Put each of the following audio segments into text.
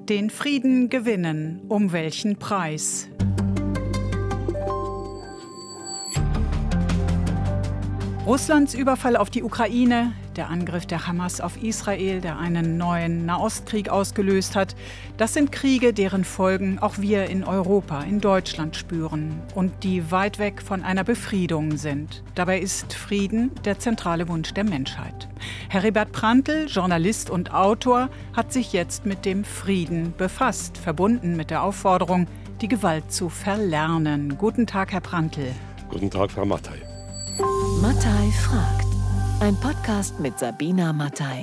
Den Frieden gewinnen, um welchen Preis? Russlands Überfall auf die Ukraine, der Angriff der Hamas auf Israel, der einen neuen Nahostkrieg ausgelöst hat, das sind Kriege, deren Folgen auch wir in Europa, in Deutschland spüren und die weit weg von einer Befriedung sind. Dabei ist Frieden der zentrale Wunsch der Menschheit. Heribert Prantl, Journalist und Autor, hat sich jetzt mit dem Frieden befasst, verbunden mit der Aufforderung, die Gewalt zu verlernen. Guten Tag, Herr Prantl. Guten Tag, Frau Mattei. Mattei fragt. Ein Podcast mit Sabina Mattei.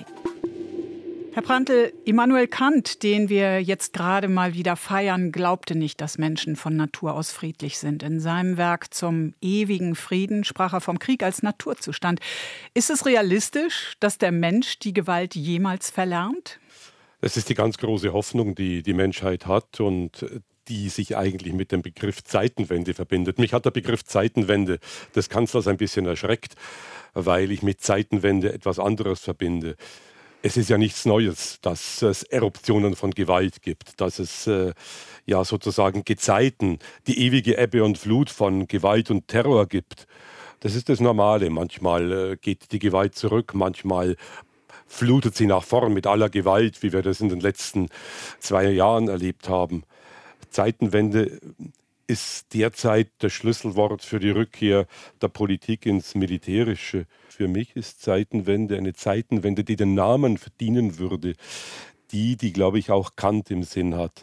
Herr Prantl, Immanuel Kant, den wir jetzt gerade mal wieder feiern, glaubte nicht, dass Menschen von Natur aus friedlich sind. In seinem Werk Zum ewigen Frieden sprach er vom Krieg als Naturzustand. Ist es realistisch, dass der Mensch die Gewalt jemals verlernt? Das ist die ganz große Hoffnung, die die Menschheit hat und die sich eigentlich mit dem Begriff Zeitenwende verbindet. Mich hat der Begriff Zeitenwende des Kanzlers ein bisschen erschreckt, weil ich mit Zeitenwende etwas anderes verbinde. Es ist ja nichts Neues, dass es Eruptionen von Gewalt gibt, dass es sozusagen Gezeiten, die ewige Ebbe und Flut von Gewalt und Terror gibt. Das ist das Normale. Manchmal geht die Gewalt zurück, manchmal flutet sie nach vorn mit aller Gewalt, wie wir das in den letzten 2 Jahren erlebt haben. Zeitenwende ist derzeit das Schlüsselwort für die Rückkehr der Politik ins Militärische. Für mich ist Zeitenwende eine Zeitenwende, die den Namen verdienen würde, die, glaube ich, auch Kant im Sinn hat.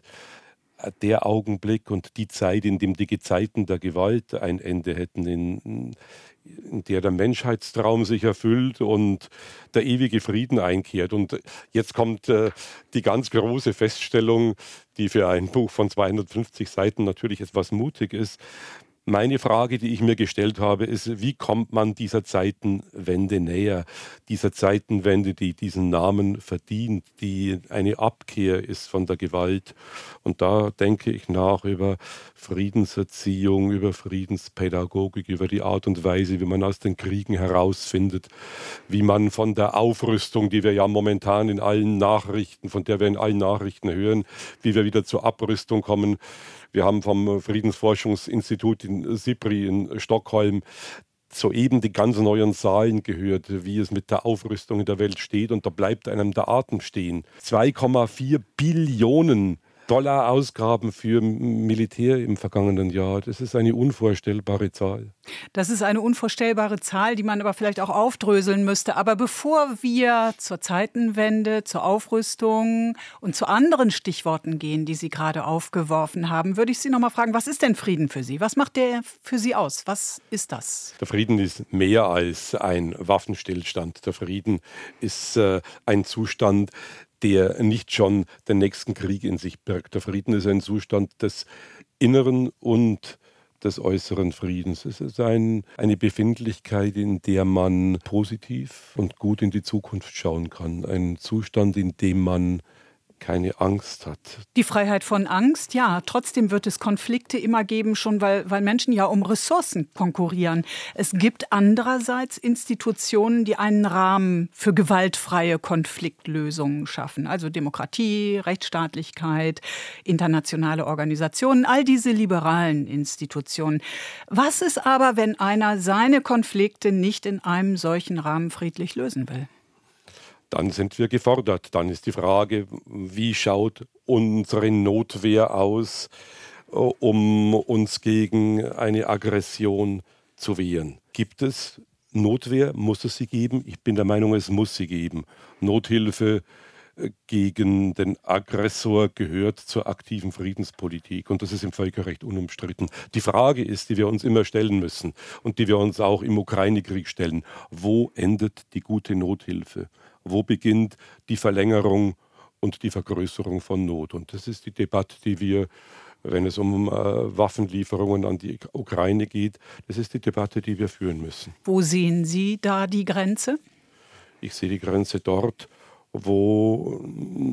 Der Augenblick und die Zeit, in dem die Gezeiten der Gewalt ein Ende hätten, in der der Menschheitstraum sich erfüllt und der ewige Frieden einkehrt. Und jetzt kommt die ganz große Feststellung, die für ein Buch von 250 Seiten natürlich etwas mutig ist. Meine Frage, die ich mir gestellt habe, ist, wie kommt man dieser Zeitenwende näher? Dieser Zeitenwende, die diesen Namen verdient, die eine Abkehr ist von der Gewalt. Und da denke ich nach über Friedenserziehung, über Friedenspädagogik, über die Art und Weise, wie man aus den Kriegen herausfindet, wie man von der Aufrüstung, die wir ja momentan in allen Nachrichten, von der wir in allen Nachrichten hören, wie wir wieder zur Abrüstung kommen. Wir haben vom Friedensforschungsinstitut in SIPRI in Stockholm soeben die ganz neuen Zahlen gehört, wie es mit der Aufrüstung in der Welt steht. Und da bleibt einem der Atem stehen. 2,4 Billionen Dollar Ausgaben für Militär im vergangenen Jahr. Das ist eine unvorstellbare Zahl. Das ist eine unvorstellbare Zahl, die man aber vielleicht auch aufdröseln müsste. Aber bevor wir zur Zeitenwende, zur Aufrüstung und zu anderen Stichworten gehen, die Sie gerade aufgeworfen haben, würde ich Sie noch mal fragen, was ist denn Frieden für Sie? Was macht der für Sie aus? Was ist das? Der Frieden ist mehr als ein Waffenstillstand. Der Frieden ist ein Zustand, der nicht schon den nächsten Krieg in sich birgt. Der Frieden ist ein Zustand des inneren und des äußeren Friedens. Es ist eine Befindlichkeit, in der man positiv und gut in die Zukunft schauen kann. Ein Zustand, in dem man keine Angst hat. Die Freiheit von Angst, ja. Trotzdem wird es Konflikte immer geben, schon weil Menschen ja um Ressourcen konkurrieren. Es gibt andererseits Institutionen, die einen Rahmen für gewaltfreie Konfliktlösungen schaffen. Also Demokratie, Rechtsstaatlichkeit, internationale Organisationen, all diese liberalen Institutionen. Was ist aber, wenn einer seine Konflikte nicht in einem solchen Rahmen friedlich lösen will? Dann sind wir gefordert. Dann ist die Frage, wie schaut unsere Notwehr aus, um uns gegen eine Aggression zu wehren? Gibt es Notwehr? Muss es sie geben? Ich bin der Meinung, es muss sie geben. Nothilfe gegen den Aggressor gehört zur aktiven Friedenspolitik. Und das ist im Völkerrecht unumstritten. Die Frage ist, die wir uns immer stellen müssen und die wir uns auch im Ukraine-Krieg stellen: Wo endet die gute Nothilfe? Wo beginnt die Verlängerung und die Vergrößerung von Not? Und das ist die Debatte, die wir, wenn es um Waffenlieferungen an die Ukraine geht, das ist die Debatte, die wir führen müssen. Wo sehen Sie da die Grenze? Ich sehe die Grenze dort, wo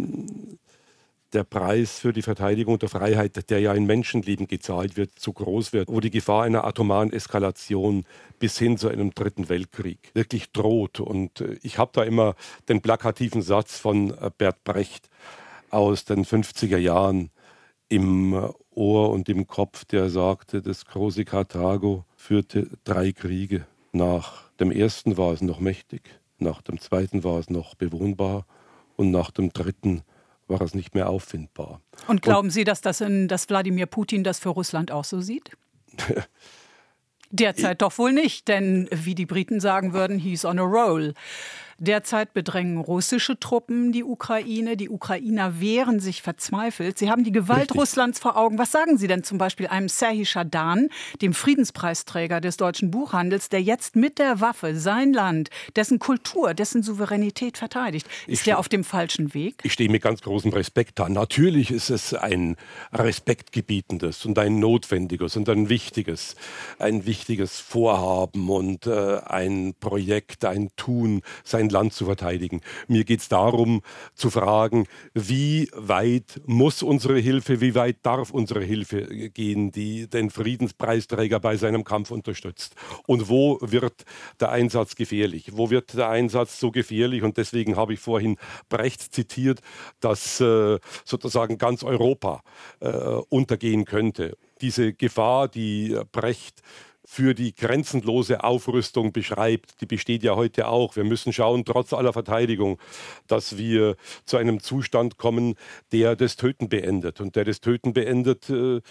der Preis für die Verteidigung der Freiheit, der ja in Menschenleben gezahlt wird, zu groß wird, wo die Gefahr einer atomaren Eskalation bis hin zu einem 3. Weltkrieg wirklich droht. Und ich habe da immer den plakativen Satz von Bert Brecht: aus den 50er Jahren im Ohr und im Kopf, der sagte, das große Karthago führte 3 Kriege. Nach dem ersten war es noch mächtig, nach dem zweiten war es noch bewohnbar und nach dem dritten war es nicht mehr auffindbar. Und glauben Sie, dass Wladimir Putin das für Russland auch so sieht? Derzeit doch wohl nicht, denn wie die Briten sagen würden, he's on a roll. Derzeit bedrängen russische Truppen die Ukraine. Die Ukrainer wehren sich verzweifelt. Sie haben die Gewalt Russlands vor Augen. Was sagen Sie denn zum Beispiel einem Serhii Schadan, dem Friedenspreisträger des deutschen Buchhandels, der jetzt mit der Waffe sein Land, dessen Kultur, dessen Souveränität verteidigt? Ist der auf dem falschen Weg? Ich stehe mit ganz großem Respekt da. Natürlich ist es ein respektgebietendes und ein notwendiges und ein wichtiges Vorhaben und ein Projekt, ein Tun, sein Land zu verteidigen. Mir geht es darum, zu fragen, wie weit muss unsere Hilfe, wie weit darf unsere Hilfe gehen, die den Friedenspreisträger bei seinem Kampf unterstützt. Und wo wird der Einsatz gefährlich? Wo wird der Einsatz so gefährlich? Und deswegen habe ich vorhin Brecht zitiert, dass sozusagen ganz Europa untergehen könnte. Diese Gefahr, die Brecht für die grenzenlose Aufrüstung beschreibt, die besteht ja heute auch. Wir müssen schauen, trotz aller Verteidigung, dass wir zu einem Zustand kommen, der das Töten beendet. Und der das Töten beendet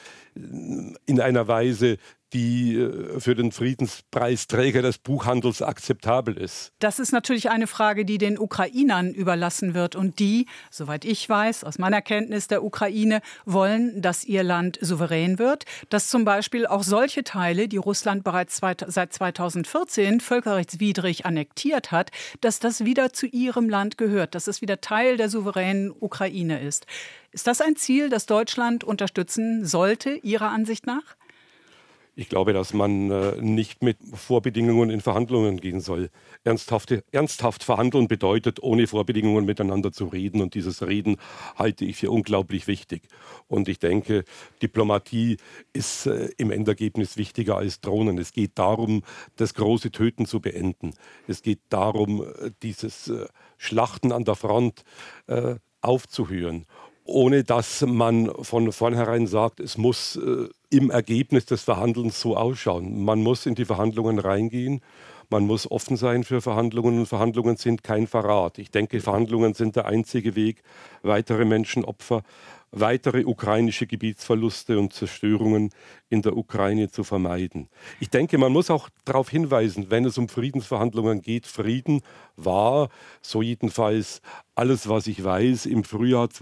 in einer Weise, die für den Friedenspreisträger des Buchhandels akzeptabel ist. Das ist natürlich eine Frage, die den Ukrainern überlassen wird. Und die, soweit ich weiß, aus meiner Kenntnis der Ukraine, wollen, dass ihr Land souverän wird. Dass zum Beispiel auch solche Teile, die Russland bereits seit 2014 völkerrechtswidrig annektiert hat, dass das wieder zu ihrem Land gehört, dass es wieder Teil der souveränen Ukraine ist. Ist das ein Ziel, das Deutschland unterstützen sollte, Ihrer Ansicht nach? Ich glaube, dass man nicht mit Vorbedingungen in Verhandlungen gehen soll. Ernsthaft verhandeln bedeutet, ohne Vorbedingungen miteinander zu reden. Und dieses Reden halte ich für unglaublich wichtig. Und ich denke, Diplomatie ist im Endergebnis wichtiger als Drohnen. Es geht darum, das große Töten zu beenden. Es geht darum, dieses Schlachten an der Front aufzuhören, ohne dass man von vornherein sagt, es muss im Ergebnis des Verhandelns so ausschauen. Man muss in die Verhandlungen reingehen, man muss offen sein für Verhandlungen und Verhandlungen sind kein Verrat. Ich denke, Verhandlungen sind der einzige Weg, weitere Menschenopfer, weitere ukrainische Gebietsverluste und Zerstörungen in der Ukraine zu vermeiden. Ich denke, man muss auch darauf hinweisen, wenn es um Friedensverhandlungen geht, Frieden war, so jedenfalls alles, was ich weiß, im Frühjahr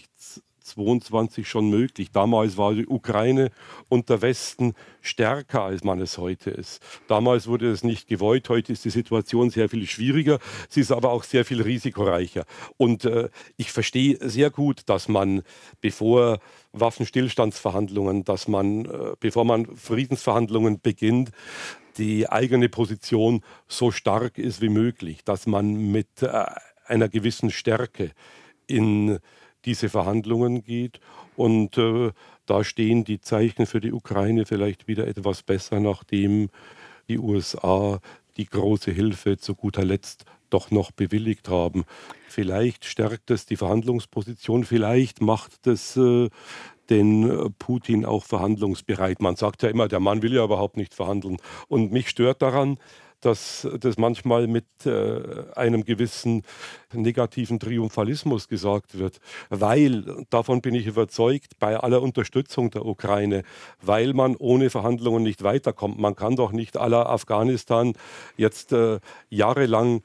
2022 schon möglich. Damals war die Ukraine und der Westen stärker, als man es heute ist. Damals wurde es nicht gewollt, heute ist die Situation sehr viel schwieriger, sie ist aber auch sehr viel risikoreicher. Und ich verstehe sehr gut, dass man, bevor Waffenstillstandsverhandlungen, bevor man Friedensverhandlungen beginnt, die eigene Position so stark ist wie möglich, dass man mit einer gewissen Stärke in diese Verhandlungen geht. Und da stehen die Zeichen für die Ukraine vielleicht wieder etwas besser, nachdem die USA die große Hilfe zu guter Letzt doch noch bewilligt haben. Vielleicht stärkt es die Verhandlungsposition, vielleicht macht es den Putin auch verhandlungsbereit. Man sagt ja immer, der Mann will ja überhaupt nicht verhandeln. Und mich stört daran, dass das manchmal mit einem gewissen negativen Triumphalismus gesagt wird, weil, davon bin ich überzeugt, bei aller Unterstützung der Ukraine, weil man ohne Verhandlungen nicht weiterkommt. Man kann doch nicht à la Afghanistan jetzt jahrelang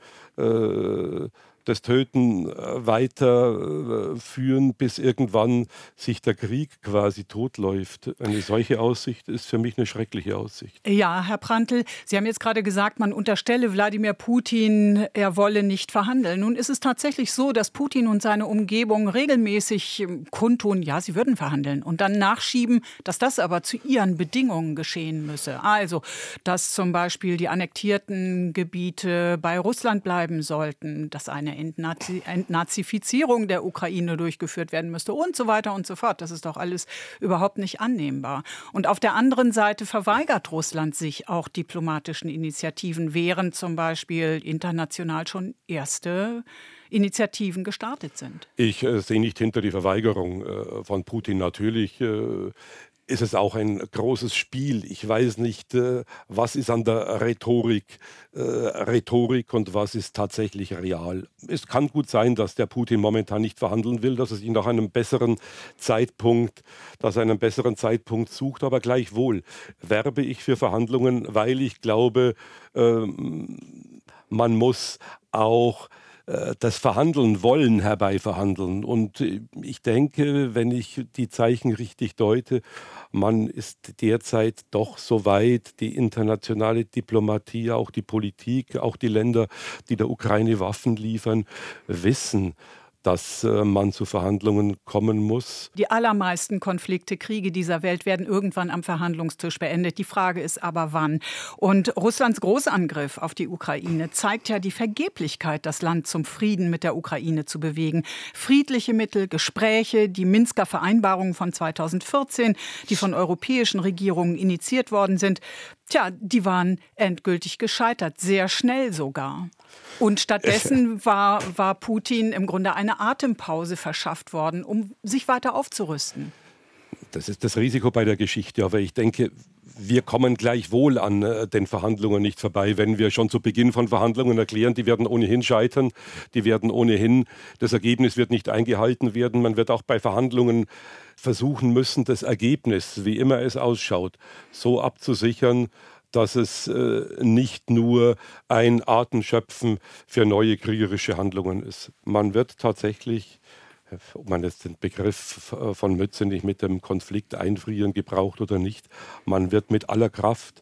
das Töten weiterführen, bis irgendwann sich der Krieg quasi totläuft. Eine solche Aussicht ist für mich eine schreckliche Aussicht. Ja, Herr Prantl, Sie haben jetzt gerade gesagt, man unterstelle Wladimir Putin, er wolle nicht verhandeln. Nun ist es tatsächlich so, dass Putin und seine Umgebung regelmäßig kundtun, ja, sie würden verhandeln und dann nachschieben, dass das aber zu ihren Bedingungen geschehen müsse. Also, dass zum Beispiel die annektierten Gebiete bei Russland bleiben sollten, dass eine Entnazifizierung der Ukraine durchgeführt werden müsste und so weiter und so fort. Das ist doch alles überhaupt nicht annehmbar. Und auf der anderen Seite verweigert Russland sich auch diplomatischen Initiativen, während zum Beispiel international schon erste Initiativen gestartet sind. Ich sehe nicht hinter die Verweigerung von Putin. Natürlich ist es auch ein großes Spiel. Ich weiß nicht, was ist an der Rhetorik und was ist tatsächlich real. Es kann gut sein, dass der Putin momentan nicht verhandeln will, dass er sich nach einem besseren Zeitpunkt sucht, aber gleichwohl werbe ich für Verhandlungen, weil ich glaube, man muss auch das Verhandeln wollen herbeiverhandeln. Und ich denke, wenn ich die Zeichen richtig deute, man ist derzeit doch so weit, die internationale Diplomatie, auch die Politik, auch die Länder, die der Ukraine Waffen liefern, wissen, dass man zu Verhandlungen kommen muss. Die allermeisten Konflikte, Kriege dieser Welt werden irgendwann am Verhandlungstisch beendet. Die Frage ist aber, wann. Und Russlands Großangriff auf die Ukraine zeigt ja die Vergeblichkeit, das Land zum Frieden mit der Ukraine zu bewegen. Friedliche Mittel, Gespräche, die Minsker Vereinbarungen von 2014, die von europäischen Regierungen initiiert worden sind, die waren endgültig gescheitert, sehr schnell sogar. Und stattdessen war Putin im Grunde eine Atempause verschafft worden, um sich weiter aufzurüsten. Das ist das Risiko bei der Geschichte, aber ich denke, wir kommen gleichwohl an den Verhandlungen nicht vorbei, wenn wir schon zu Beginn von Verhandlungen erklären, die werden ohnehin scheitern, das Ergebnis wird nicht eingehalten werden. Man wird auch bei Verhandlungen versuchen müssen, das Ergebnis, wie immer es ausschaut, so abzusichern, dass es nicht nur ein Atemschöpfen für neue kriegerische Handlungen ist. Man wird tatsächlich, ob man jetzt den Begriff von Mützenich mit dem Konflikt einfrieren gebraucht oder nicht, man wird mit aller Kraft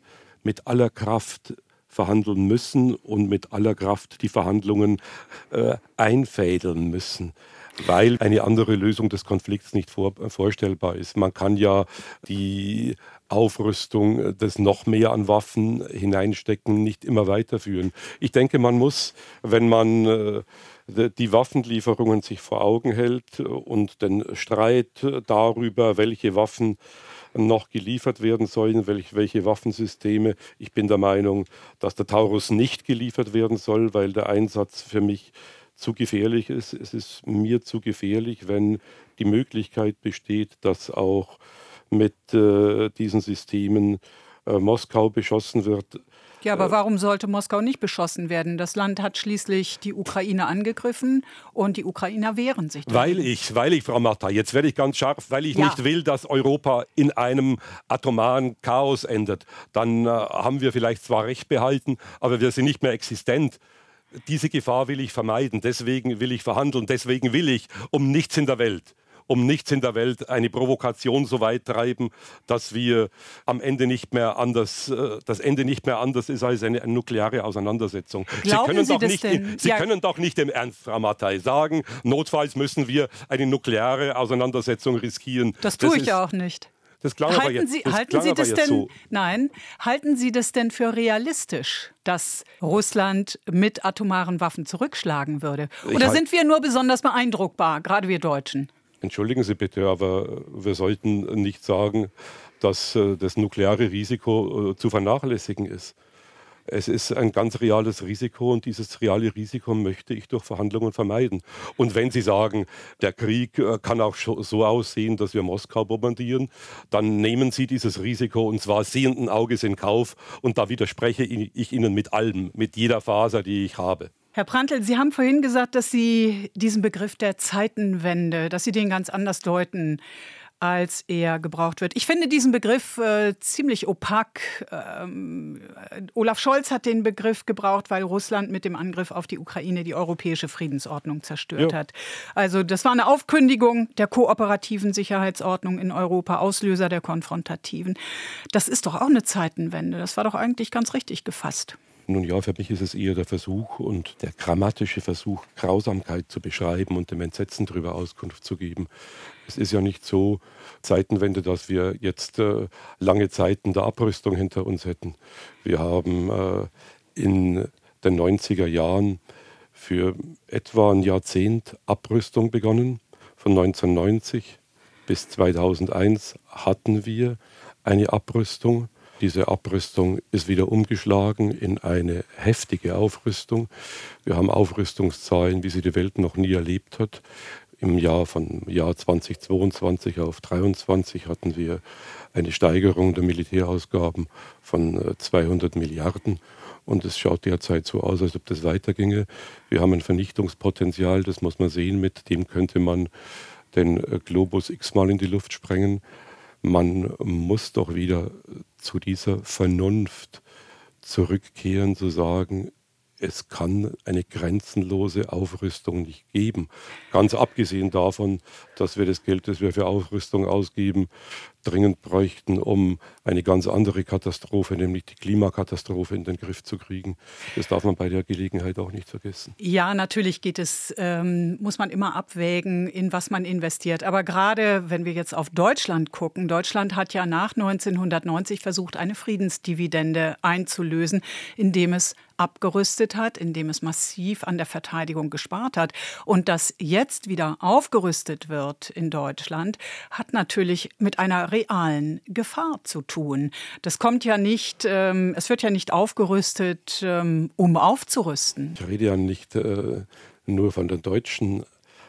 verhandeln müssen und mit aller Kraft die Verhandlungen einfädeln müssen, weil eine andere Lösung des Konflikts nicht vorstellbar ist. Man kann ja die Aufrüstung, das noch mehr an Waffen hineinstecken, nicht immer weiterführen. Ich denke, man muss, wenn man die Waffenlieferungen sich vor Augen hält und den Streit darüber, welche Waffen noch geliefert werden sollen, welche Waffensysteme. Ich bin der Meinung, dass der Taurus nicht geliefert werden soll, weil der Einsatz für mich zu gefährlich ist. Es ist mir zu gefährlich, wenn die Möglichkeit besteht, dass auch mit diesen Systemen Moskau beschossen wird. Ja, aber warum sollte Moskau nicht beschossen werden? Das Land hat schließlich die Ukraine angegriffen und die Ukrainer wehren sich dagegen. Weil ich, Frau Martha, jetzt werde ich ganz scharf, weil ich nicht will, dass Europa in einem atomaren Chaos endet. Dann haben wir vielleicht zwar Recht behalten, aber wir sind nicht mehr existent. Diese Gefahr will ich vermeiden, deswegen will ich verhandeln, deswegen will ich um nichts in der Welt eine Provokation so weit treiben, dass wir am Ende das Ende nicht mehr anders ist als eine nukleare Auseinandersetzung. Sie können doch nicht im Ernst, Frau Mattei, sagen, notfalls müssen wir eine nukleare Auseinandersetzung riskieren. Das tue ich auch nicht. Halten Sie das denn für realistisch, dass Russland mit atomaren Waffen zurückschlagen würde? Oder sind wir nur besonders beeindruckbar, gerade wir Deutschen? Entschuldigen Sie bitte, aber wir sollten nicht sagen, dass das nukleare Risiko zu vernachlässigen ist. Es ist ein ganz reales Risiko und dieses reale Risiko möchte ich durch Verhandlungen vermeiden. Und wenn Sie sagen, der Krieg kann auch so aussehen, dass wir Moskau bombardieren, dann nehmen Sie dieses Risiko und zwar sehenden Auges in Kauf und da widerspreche ich Ihnen mit allem, mit jeder Faser, die ich habe. Herr Prantl, Sie haben vorhin gesagt, dass Sie diesen Begriff der Zeitenwende, dass Sie den ganz anders deuten, als er gebraucht wird. Ich finde diesen Begriff ziemlich opak. Olaf Scholz hat den Begriff gebraucht, weil Russland mit dem Angriff auf die Ukraine die europäische Friedensordnung zerstört hat. Also das war eine Aufkündigung der kooperativen Sicherheitsordnung in Europa, Auslöser der konfrontativen. Das ist doch auch eine Zeitenwende. Das war doch eigentlich ganz richtig gefasst. Nun ja, für mich ist es eher der Versuch und der grammatische Versuch, Grausamkeit zu beschreiben und dem Entsetzen darüber Auskunft zu geben. Es ist ja nicht so Zeitenwende, dass wir jetzt lange Zeiten der Abrüstung hinter uns hätten. Wir haben in den 90er Jahren für etwa ein Jahrzehnt Abrüstung begonnen. Von 1990 bis 2001 hatten wir eine Abrüstung. Diese Abrüstung ist wieder umgeschlagen in eine heftige Aufrüstung. Wir haben Aufrüstungszahlen, wie sie die Welt noch nie erlebt hat. Im Jahr 2022 auf 2023 hatten wir eine Steigerung der Militärausgaben von 200 Milliarden. Und es schaut derzeit so aus, als ob das weiterginge. Wir haben ein Vernichtungspotenzial, das muss man sehen, mit dem könnte man den Globus x-mal in die Luft sprengen. Man muss doch wieder zu dieser Vernunft zurückkehren, zu sagen, es kann eine grenzenlose Aufrüstung nicht geben. Ganz abgesehen davon, dass wir das Geld, das wir für Aufrüstung ausgeben, dringend bräuchten, um eine ganz andere Katastrophe, nämlich die Klimakatastrophe, in den Griff zu kriegen. Das darf man bei der Gelegenheit auch nicht vergessen. Ja, natürlich muss man immer abwägen, in was man investiert. Aber gerade wenn wir jetzt auf Deutschland gucken, Deutschland hat ja nach 1990 versucht, eine Friedensdividende einzulösen, indem es abgerüstet hat, indem es massiv an der Verteidigung gespart hat. Und dass jetzt wieder aufgerüstet wird in Deutschland, hat natürlich mit einer realen Gefahr zu tun. Das kommt ja nicht, es wird ja nicht aufgerüstet, um aufzurüsten. Ich rede ja nicht nur von den deutschen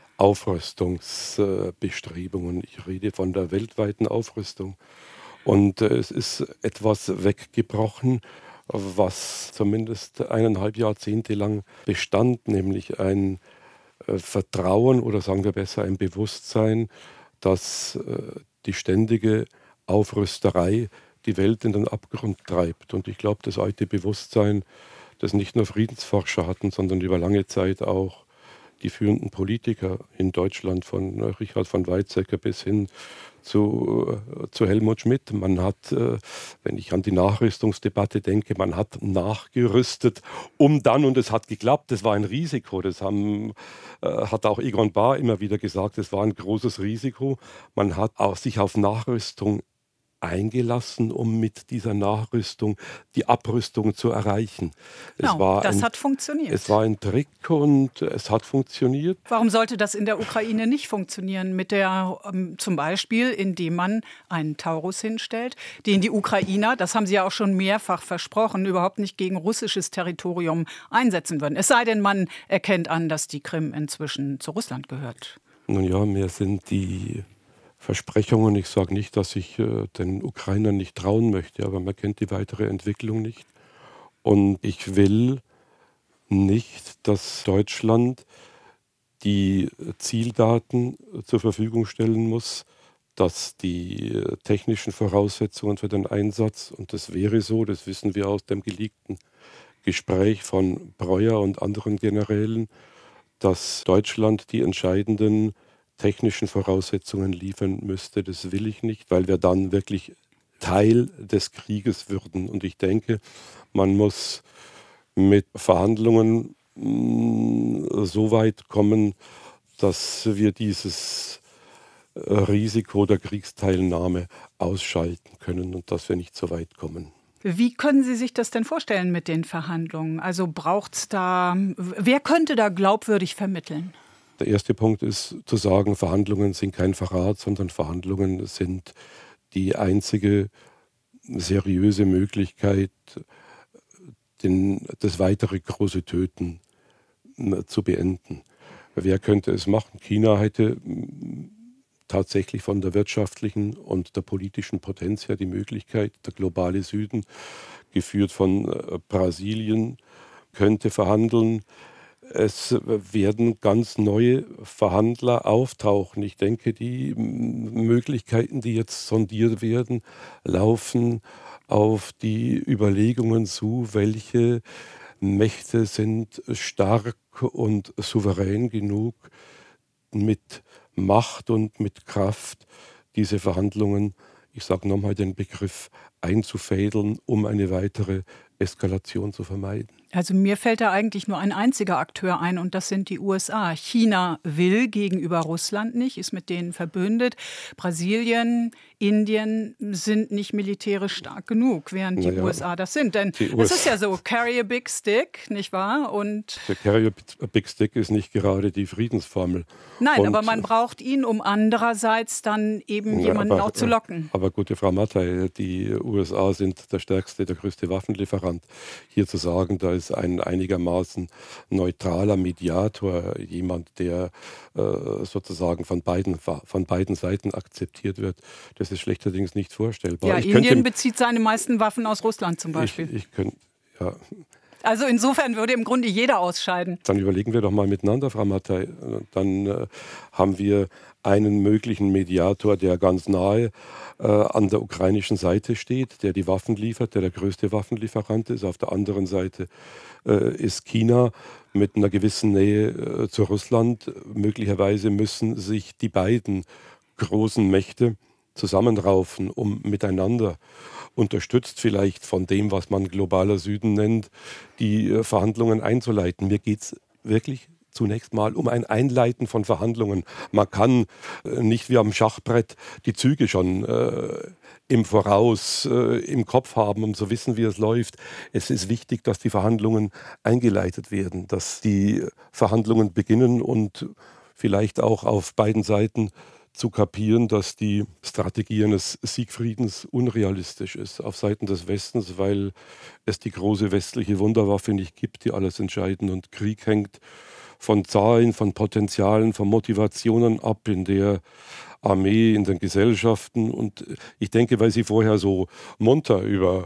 Aufrüstungsbestrebungen, ich rede von der weltweiten Aufrüstung. Und es ist etwas weggebrochen, was zumindest 1,5 Jahrzehnte lang bestand, nämlich ein Vertrauen oder sagen wir besser ein Bewusstsein, dass die ständige Aufrüsterei die Welt in den Abgrund treibt. Und ich glaube, das alte Bewusstsein, das nicht nur Friedensforscher hatten, sondern über lange Zeit auch die führenden Politiker in Deutschland, von Richard von Weizsäcker bis hin zu Helmut Schmidt. Man hat, wenn ich an die Nachrüstungsdebatte denke, man hat nachgerüstet, um dann, und es hat geklappt, das war ein Risiko, das hat auch Egon Bahr immer wieder gesagt, es war ein großes Risiko. Man hat auch sich auf Nachrüstung eingelassen, um mit dieser Nachrüstung die Abrüstung zu erreichen. Genau, das hat funktioniert. Es war ein Trick und es hat funktioniert. Warum sollte das in der Ukraine nicht funktionieren? Zum Beispiel, indem man einen Taurus hinstellt, den die Ukrainer, das haben sie ja auch schon mehrfach versprochen, überhaupt nicht gegen russisches Territorium einsetzen würden. Es sei denn, man erkennt an, dass die Krim inzwischen zu Russland gehört. Nun ja, mir sind die Versprechungen. Ich sage nicht, dass ich den Ukrainern nicht trauen möchte, aber man kennt die weitere Entwicklung nicht. Und ich will nicht, dass Deutschland die Zieldaten zur Verfügung stellen muss, dass die technischen Voraussetzungen für den Einsatz, und das wäre so, das wissen wir aus dem geleakten Gespräch von Breuer und anderen Generälen, dass Deutschland die entscheidenden technischen Voraussetzungen liefern müsste. Das will ich nicht, weil wir dann wirklich Teil des Krieges würden. Und ich denke, man muss mit Verhandlungen so weit kommen, dass wir dieses Risiko der Kriegsteilnahme ausschalten können und dass wir nicht so weit kommen. Wie können Sie sich das denn vorstellen mit den Verhandlungen? Also wer könnte da glaubwürdig vermitteln? Der erste Punkt ist zu sagen, Verhandlungen sind kein Verrat, sondern Verhandlungen sind die einzige seriöse Möglichkeit, das weitere große Töten zu beenden. Wer könnte es machen? China hätte tatsächlich von der wirtschaftlichen und der politischen Potenz her die Möglichkeit, der globale Süden, geführt von Brasilien, könnte verhandeln. Es werden ganz neue Verhandler auftauchen. Ich denke, die Möglichkeiten, die jetzt sondiert werden, laufen auf die Überlegungen zu, welche Mächte sind stark und souverän genug, mit Macht und mit Kraft diese Verhandlungen, ich sage nochmal den Begriff, einzufädeln, um eine weitere Eskalation zu vermeiden. Also mir fällt da eigentlich nur ein einziger Akteur ein und das sind die USA. China will gegenüber Russland nicht, ist mit denen verbündet. Brasilien, Indien sind nicht militärisch stark genug, während die USA das sind. Denn es ist ja so, carry a big stick, nicht wahr? Und der carry a big stick ist nicht gerade die Friedensformel. Nein, aber man braucht ihn, um andererseits dann eben jemanden auch zu locken. Aber gute Frau Mattei, die USA sind der stärkste, der größte Waffenlieferant. Hier zu sagen, da ist ein einigermaßen neutraler Mediator, jemand, der sozusagen von beiden Seiten akzeptiert wird, das ist schlechterdings nicht vorstellbar. Ja, Indien bezieht seine meisten Waffen aus Russland zum Beispiel. Also insofern würde im Grunde jeder ausscheiden. Dann überlegen wir doch mal miteinander, Frau Mattei. Dann haben wir einen möglichen Mediator, der ganz nahe an der ukrainischen Seite steht, der die Waffen liefert, der größte Waffenlieferant ist. Auf der anderen Seite ist China mit einer gewissen Nähe zu Russland. Möglicherweise müssen sich die beiden großen Mächte zusammenraufen, um miteinander, unterstützt vielleicht von dem, was man globaler Süden nennt, die Verhandlungen einzuleiten. Mir geht es wirklich zunächst mal um ein Einleiten von Verhandlungen. Man kann nicht wie am Schachbrett die Züge schon im Voraus im Kopf haben, um zu wissen, wie es läuft. Es ist wichtig, dass die Verhandlungen eingeleitet werden, dass die Verhandlungen beginnen und vielleicht auch auf beiden Seiten zu kapieren, dass die Strategie eines Siegfriedens unrealistisch ist auf Seiten des Westens, weil es die große westliche Wunderwaffe nicht gibt, die alles entscheiden. Und Krieg hängt von Zahlen, von Potenzialen, von Motivationen ab in der Armee, in den Gesellschaften. Und ich denke, weil Sie vorher so munter über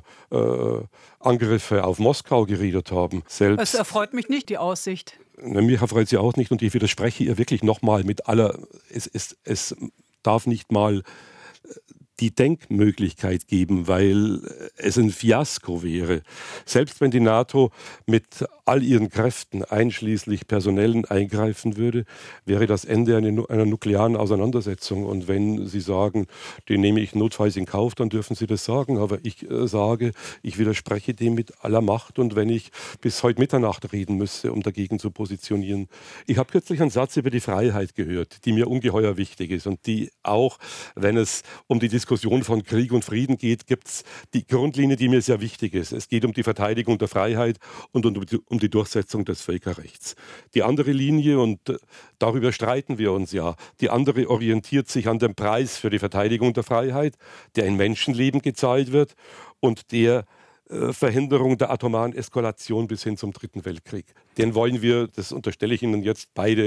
Angriffe auf Moskau geredet haben. Es erfreut mich nicht, die Aussicht. Mich erfreut sie auch nicht und ich widerspreche ihr wirklich nochmal mit aller, es darf nicht mal die Denkmöglichkeit geben, weil es ein Fiasko wäre. Selbst wenn die NATO mit all ihren Kräften, einschließlich personellen, eingreifen würde, wäre das Ende einer nuklearen Auseinandersetzung. Und wenn Sie sagen, den nehme ich notfalls in Kauf, dann dürfen Sie das sagen. Aber ich sage, ich widerspreche dem mit aller Macht. Und wenn ich bis heute Mitternacht reden müsste, um dagegen zu positionieren. Ich habe kürzlich einen Satz über die Freiheit gehört, die mir ungeheuer wichtig ist und die auch, wenn es um die Diskussion von Krieg und Frieden geht, gibt es die Grundlinie, die mir sehr wichtig ist. Es geht um die Verteidigung der Freiheit und um die Durchsetzung des Völkerrechts. Die andere Linie, und darüber streiten wir uns ja, die andere orientiert sich an dem Preis für die Verteidigung der Freiheit, der in Menschenleben gezahlt wird und der Verhinderung der atomaren Eskalation bis hin zum Dritten Weltkrieg. Den wollen wir, das unterstelle ich Ihnen jetzt beide,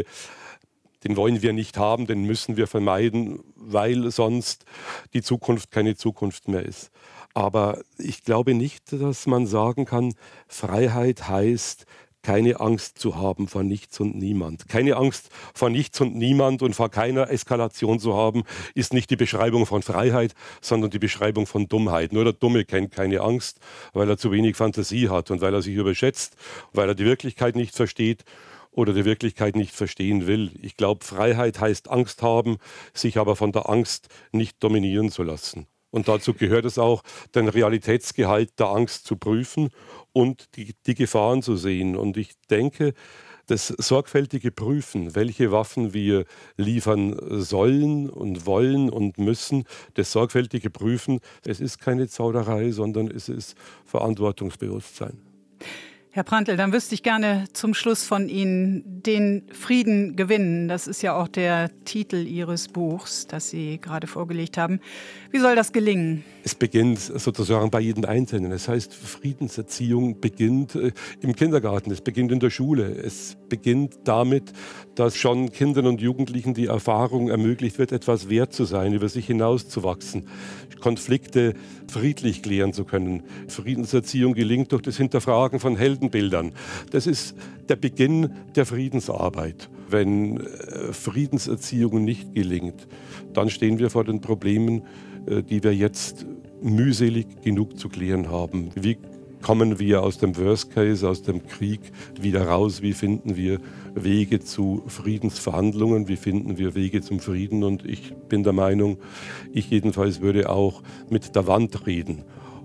den wollen wir nicht haben, den müssen wir vermeiden, weil sonst die Zukunft keine Zukunft mehr ist. Aber ich glaube nicht, dass man sagen kann, Freiheit heißt, keine Angst zu haben vor nichts und niemand. Keine Angst vor nichts und niemand und vor keiner Eskalation zu haben, ist nicht die Beschreibung von Freiheit, sondern die Beschreibung von Dummheit. Nur der Dumme kennt keine Angst, weil er zu wenig Fantasie hat und weil er sich überschätzt, weil er die Wirklichkeit nicht versteht oder die Wirklichkeit nicht verstehen will. Ich glaube, Freiheit heißt Angst haben, sich aber von der Angst nicht dominieren zu lassen. Und dazu gehört es auch, den Realitätsgehalt der Angst zu prüfen und die Gefahren zu sehen. Und ich denke, das sorgfältige Prüfen, welche Waffen wir liefern sollen und wollen und müssen, das sorgfältige Prüfen, es ist keine Zauderei, sondern es ist Verantwortungsbewusstsein. Herr Prantl, dann wüsste ich gerne zum Schluss von Ihnen, den Frieden gewinnen. Das ist ja auch der Titel Ihres Buchs, das Sie gerade vorgelegt haben. Wie soll das gelingen? Es beginnt sozusagen bei jedem Einzelnen. Das heißt, Friedenserziehung beginnt im Kindergarten, es beginnt in der Schule. Es beginnt damit, dass schon Kindern und Jugendlichen die Erfahrung ermöglicht wird, etwas wert zu sein, über sich hinauszuwachsen, Konflikte friedlich klären zu können. Friedenserziehung gelingt durch das Hinterfragen von Heldenbildern. Das ist der Beginn der Friedensarbeit. Wenn Friedenserziehung nicht gelingt, dann stehen wir vor den Problemen, die wir jetzt mühselig genug zu klären haben. Wie kommen wir aus dem Worst Case, aus dem Krieg wieder raus? Wie finden wir Wege zu Friedensverhandlungen? Wie finden wir Wege zum Frieden? Und ich bin der Meinung, ich jedenfalls würde auch mit der Wand reden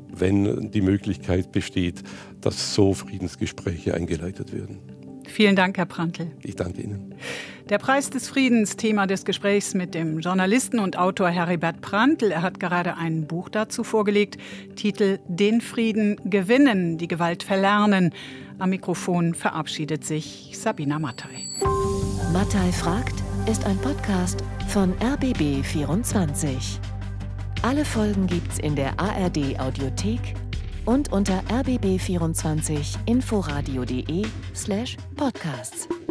wenn die Möglichkeit besteht, dass so Friedensgespräche eingeleitet werden. Vielen Dank, Herr Prantl. Ich danke Ihnen. Der Preis des Friedens, Thema des Gesprächs mit dem Journalisten und Autor Heribert Prantl. Er hat gerade ein Buch dazu vorgelegt, Titel Den Frieden gewinnen, die Gewalt verlernen. Am Mikrofon verabschiedet sich Sabina Mattei. Mattei fragt ist ein Podcast von RBB24. Alle Folgen gibt's in der ARD Audiothek und unter rbb24inforadio.de/podcasts.